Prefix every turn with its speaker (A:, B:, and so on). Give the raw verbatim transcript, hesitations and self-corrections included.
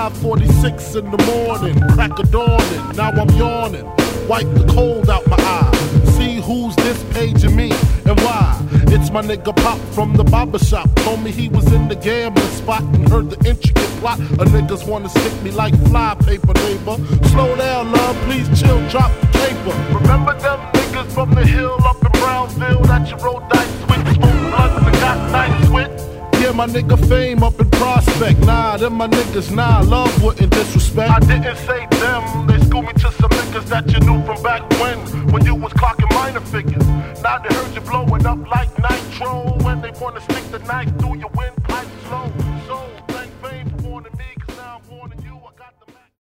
A: five forty-six in the morning, crack of dawning, now I'm yawning. Wipe the cold out my eye. See who's this paging me and why. It's my nigga Pop from the barber shop. Told me he was in the gambling spot and heard the intricate plot. A niggas wanna stick me like fly paper, neighbor. Slow down, love, please chill, drop the paper. Remember them niggas from the hill up in Brownsville that you rolled dice with? Smoke blunts and got nice with? Yeah, my nigga Fame up in Prospect. Nah, them my niggas, nah, love wouldn't disrespect. I didn't say them, they schooled me to some niggas that you knew from back when, when you was clocking minor figures. Now they heard you blowing up like nitro, when they wanna stick the knife through your windpipe slow. So, thank Fame for warning me, cause now I'm warning you, I got the